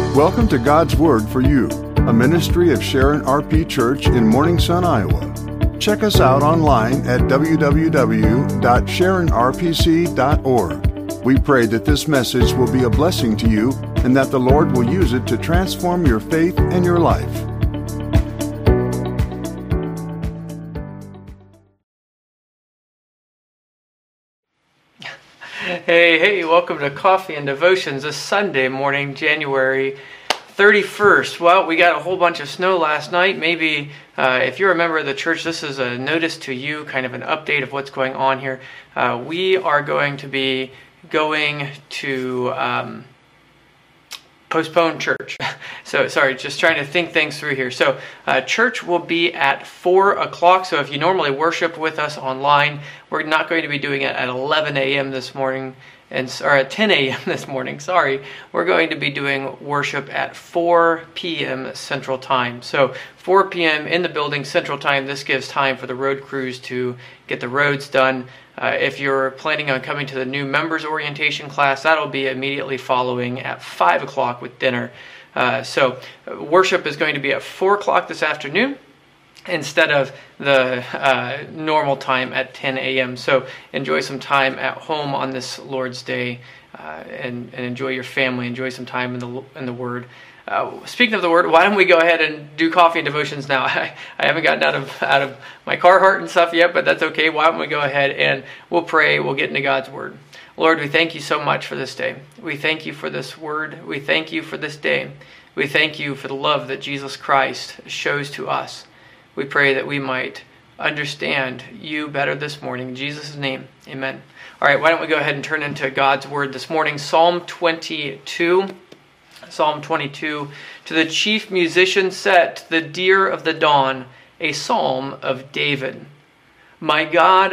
Welcome to God's Word for You, a ministry of Sharon RP Church in Morning Sun, Iowa. Check us out online at www.sharonrpc.org. We pray that this message will be a blessing to you and that the Lord will use it to transform your faith and your life. Hey, welcome to Coffee and Devotions this Sunday morning, January 31st. Well, we got a whole bunch of snow last night. Maybe if you're a member of the church, this is a notice to you, kind of an update of what's going on here. We are going to be going to postpone church. So, sorry, just trying to think things through here. So, church will be at 4 o'clock. So, if you normally worship with us online, we're not going to be doing it at 11 a.m. this morning, or at 10 a.m. this morning. Sorry, we're going to be doing worship at 4 p.m. Central Time. So, 4 p.m. in the building Central Time. This gives time for the road crews to get the roads done. If you're planning on coming to the new members orientation class, that'll be immediately following at 5 o'clock with dinner. So worship is going to be at 4 o'clock this afternoon instead of the normal time at 10 a.m. So enjoy some time at home on this Lord's Day and enjoy your family. Enjoy some time in the Word. Speaking of the Word, why don't we go ahead and do coffee and devotions now? I haven't gotten out of my Carhartt and stuff yet, but that's okay. Why don't we go ahead and we'll pray. We'll get into God's Word. Lord, we thank you so much for this day. We thank you for this Word. We thank you for this day. We thank you for the love that Jesus Christ shows to us. We pray that we might understand you better this morning. In Jesus' name, amen. All right, why don't we go ahead and turn into God's Word this morning. Psalm 22. Psalm 22, to the chief musician set, the deer of the dawn, a psalm of David. My God,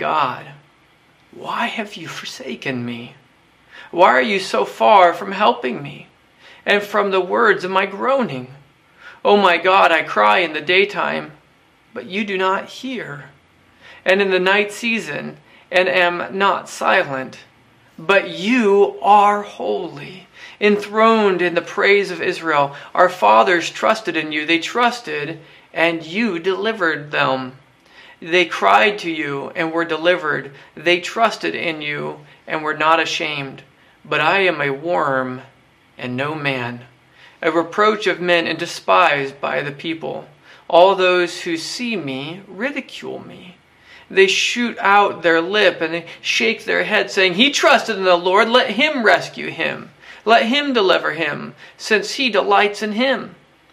why have you forsaken me? Why are you so far from helping me and from the words of my groaning? Oh my God, I cry in the daytime, but you do not hear, and in the night season, and am not silent. But you are holy, enthroned in the praise of Israel. Our fathers trusted in you. They trusted, and you delivered them. They cried to you and were delivered. They trusted in you and were not ashamed. But I am a worm and no man, a reproach of men and despised by the people. All those who see me ridicule me. They shoot out their lip and they shake their head, saying, He trusted in the Lord, let him rescue him. Let him deliver him, since he delights in him.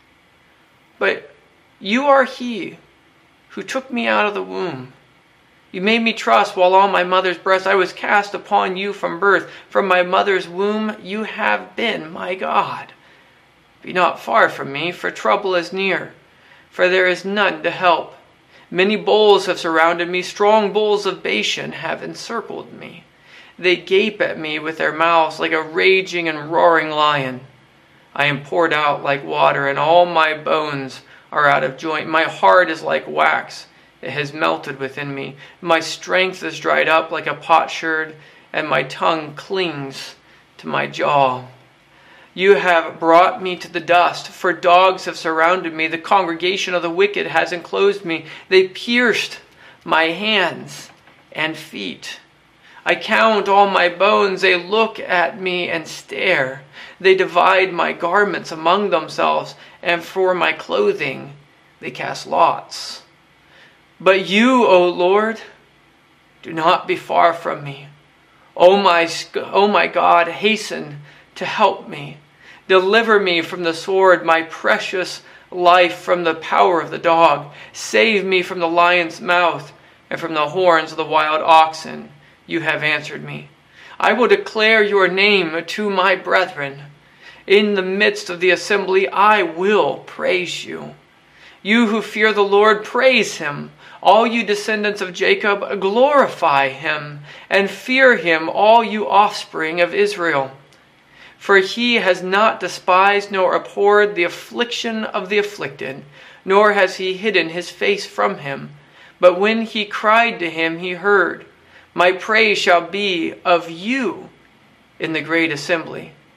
But you are he who took me out of the womb. You made me trust while on my mother's breast. I was cast upon you from birth. From my mother's womb you have been my God. Be not far from me, for trouble is near, for there is none to help. Many bulls have surrounded me, strong bulls of Bashan have encircled me. They gape at me with their mouths like a raging and roaring lion. I am poured out like water, and all my bones are out of joint. My heart is like wax, it has melted within me. My strength is dried up like a potsherd, and my tongue clings to my jaw. You have brought me to the dust, for dogs have surrounded me. The congregation of the wicked has enclosed me. They pierced my hands and feet. I count all my bones. They look at me and stare. They divide my garments among themselves, and for my clothing they cast lots. But you, O Lord, do not be far from me. O my God, hasten to help me. Deliver me from the sword, my precious life from the power of the dog. Save me from the lion's mouth and from the horns of the wild oxen. You have answered me. I will declare your name to my brethren. In the midst of the assembly, I will praise you. You who fear the Lord, praise him. All you descendants of Jacob, glorify him, and fear him, all you offspring of Israel. For he has not despised nor abhorred the affliction of the afflicted, nor has he hidden his face from him. But when he cried to him, he heard. My praise shall be of you in the great assembly.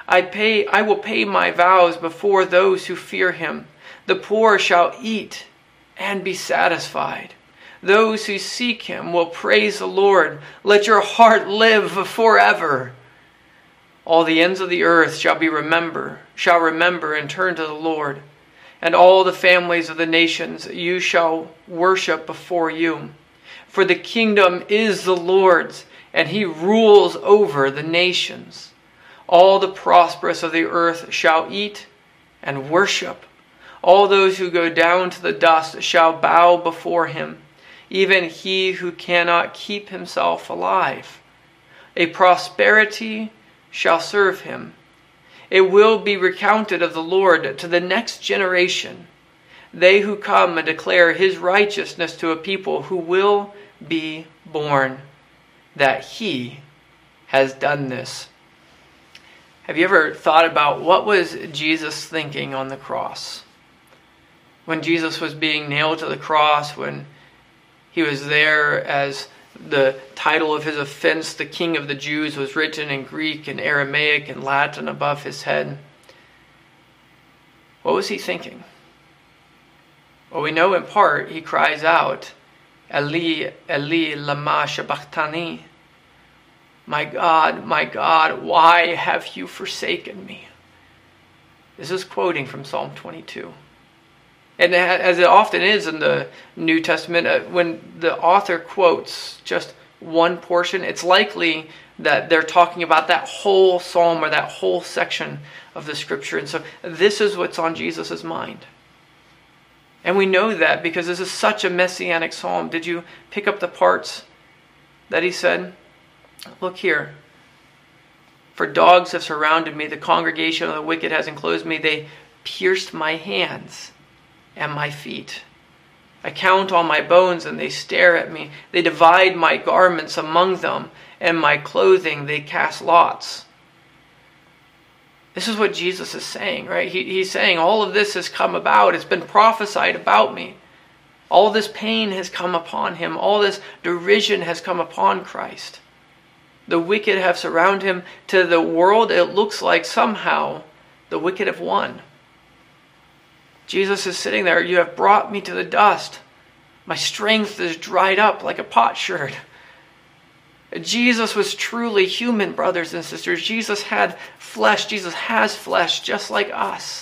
I will pay my vows before those who fear him. The poor shall eat and be satisfied. Those who seek him will praise the Lord. Let your heart live forever. All the ends of the earth shall remember and turn to the Lord. And all the families of the nations you shall worship before you. For the kingdom is the Lord's, and he rules over the nations. All the prosperous of the earth shall eat and worship. All those who go down to the dust shall bow before him, even he who cannot keep himself alive. A prosperity shall serve him. It will be recounted of the Lord to the next generation. They who come and declare his righteousness to a people who will be born, that he has done this. Have you ever thought about what was Jesus thinking on the cross? When Jesus was being nailed to the cross, when he was there as the title of his offense, the King of the Jews, was written in Greek and Aramaic and Latin above his head. What was he thinking? Well, we know in part he cries out, Eli, Eli, lama sabachthani. My God, why have you forsaken me? This is quoting from Psalm 22. And as it often is in the New Testament, when the author quotes just one portion, it's likely that they're talking about that whole psalm or that whole section of the scripture. And so this is what's on Jesus' mind. And we know that because this is such a messianic psalm. Did you pick up the parts that he said? Look here. For dogs have surrounded me, the congregation of the wicked has enclosed me. They pierced my hands and my feet. I count all my bones and they stare at me. They divide my garments among them, and my clothing they cast lots. This is what Jesus is saying, right? He's saying all of this has come about. It's been prophesied about me. All this pain has come upon him. All this derision has come upon Christ. The wicked have surrounded him. To the world, it looks like somehow the wicked have won. Jesus is sitting there. You have brought me to the dust. My strength is dried up like a potsherd. Jesus was truly human, brothers and sisters. Jesus had flesh. Jesus has flesh just like us.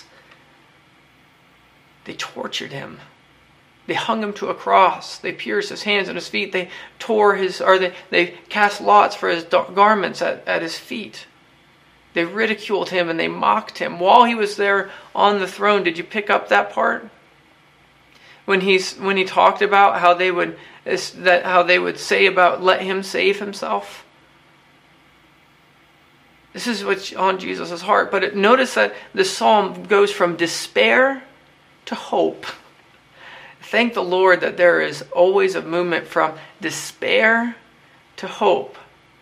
They tortured him. They hung him to a cross. They pierced his hands and his feet. They they cast lots for his garments at his feet. They ridiculed him and they mocked him while he was there on the throne. Did you pick up that part? When he talked about how they would say about let him save himself. This is what's on Jesus' heart. But notice that the psalm goes from despair to hope. Thank the Lord that there is always a movement from despair to hope.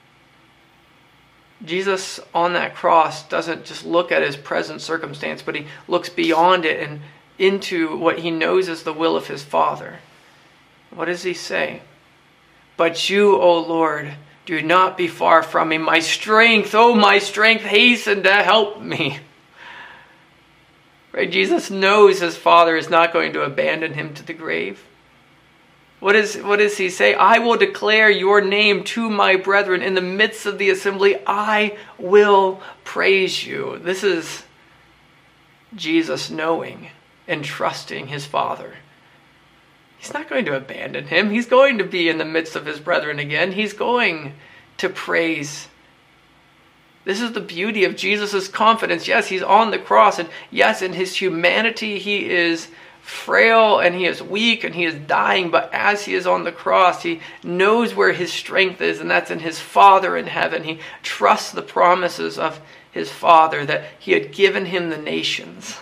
Jesus on that cross doesn't just look at his present circumstance, but he looks beyond it and into what he knows is the will of his Father. What does he say? But you, O Lord, do not be far from me. My strength, hasten to help me. Right? Jesus knows his Father is not going to abandon him to the grave. What does he say? I will declare your name to my brethren. In the midst of the assembly, I will praise you. This is Jesus knowing and trusting his Father. He's not going to abandon him. He's going to be in the midst of his brethren again. He's going to praise. This is the beauty of Jesus' confidence. Yes, he's on the cross. And yes, in his humanity, he is frail and he is weak and he is dying. But as he is on the cross, he knows where his strength is, and that's in his Father in heaven. He trusts the promises of his Father that he had given him the nations.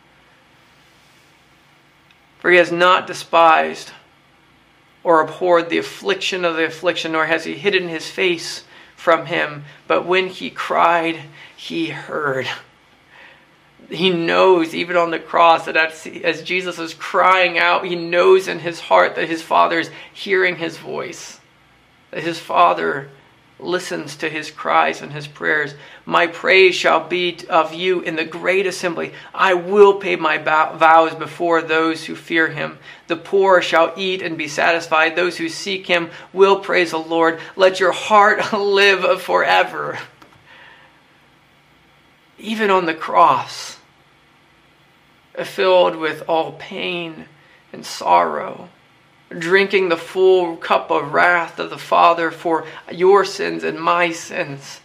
For he has not despised or abhorred the affliction of the affliction, nor has he hidden his face from him. But when he cried, he heard. He knows, even on the cross, that as Jesus is crying out, he knows in his heart that his Father is hearing his voice. That his Father listens to his cries and his prayers. My praise shall be of you in the great assembly. I will pay my vows before those who fear him. The poor shall eat and be satisfied. Those who seek him will praise the Lord. Let your heart live forever. Even on the cross, filled with all pain and sorrow, drinking the full cup of wrath of the Father for your sins and my sins,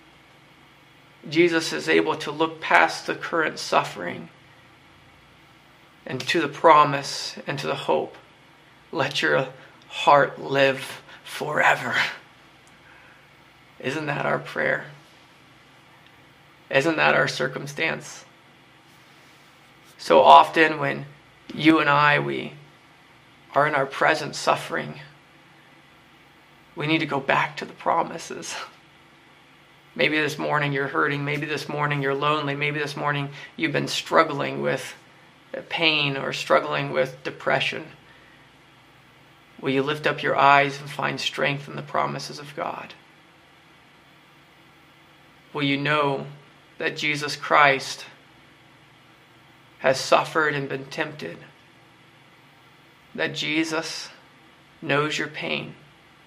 Jesus is able to look past the current suffering and to the promise and to the hope. Let your heart live forever. Isn't that our prayer? Isn't that our circumstance? So often when you and I, we are in our present suffering, we need to go back to the promises. Maybe this morning you're hurting. Maybe this morning you're lonely. Maybe this morning you've been struggling with pain or struggling with depression. Will you lift up your eyes and find strength in the promises of God? Will you know that Jesus Christ has suffered and been tempted? That Jesus knows your pain.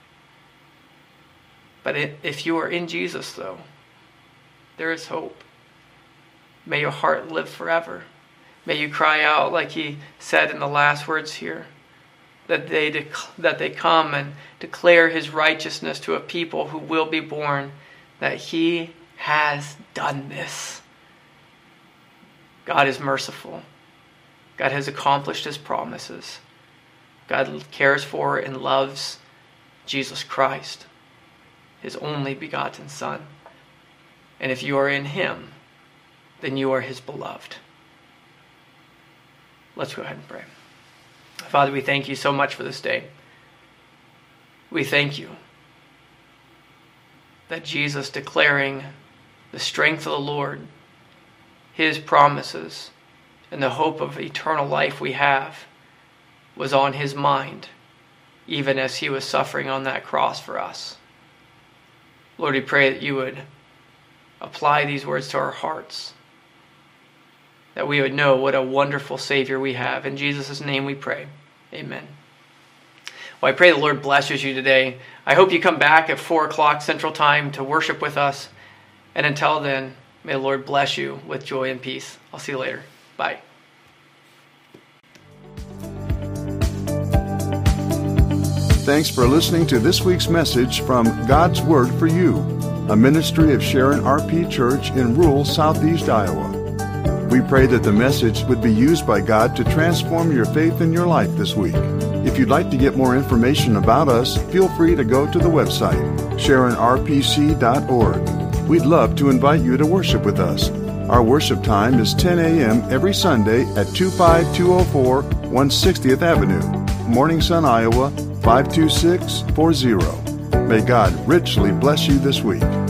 But if you are in Jesus, though, there is hope. May your heart live forever. May you cry out like he said in the last words here, that they come and declare his righteousness to a people who will be born, that he has done this. God is merciful. God has accomplished his promises. God cares for and loves Jesus Christ, his only begotten Son. And if you are in him, then you are his beloved. Let's go ahead and pray. Father, we thank you so much for this day. We thank you that Jesus, declaring the strength of the Lord, his promises, and the hope of eternal life we have, was on his mind, even as he was suffering on that cross for us. Lord, we pray that you would apply these words to our hearts, that we would know what a wonderful Savior we have. In Jesus' name we pray. Amen. Well, I pray the Lord blesses you today. I hope you come back at 4 o'clock Central Time to worship with us. And until then, may the Lord bless you with joy and peace. I'll see you later. Bye. Thanks for listening to this week's message from God's Word for You, a ministry of Sharon RP Church in rural southeast Iowa. We pray that the message would be used by God to transform your faith and your life this week. If you'd like to get more information about us, feel free to go to the website, sharonrpc.org. We'd love to invite you to worship with us. Our worship time is 10 a.m. every Sunday at 25204 160th Avenue, Morning Sun, Iowa, 52640. May God richly bless you this week.